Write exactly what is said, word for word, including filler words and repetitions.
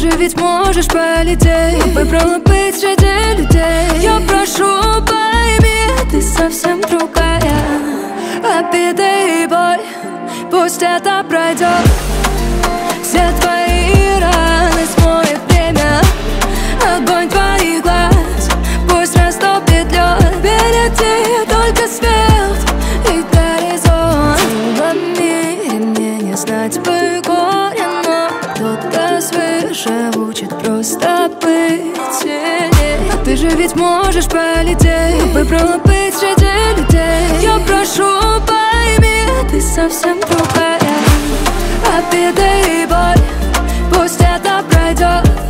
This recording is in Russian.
же ведь можешь полететь. Выбрала быть среди людей. Я прошу, пойми, ты совсем другая. Обида и боль, пусть это пройдет. Все твои раны смоет время. Огонь твоих глаз пусть растопит лед. Впереди только свет и горизонт. В мире мне не знать бы горя, но кто-то свыше учит просто быть сильней. А ты же ведь можешь полететь. Выбрала быть среди людей. Я прошу, пойми, ты совсем другая. Обида и боль, пусть это пройдет.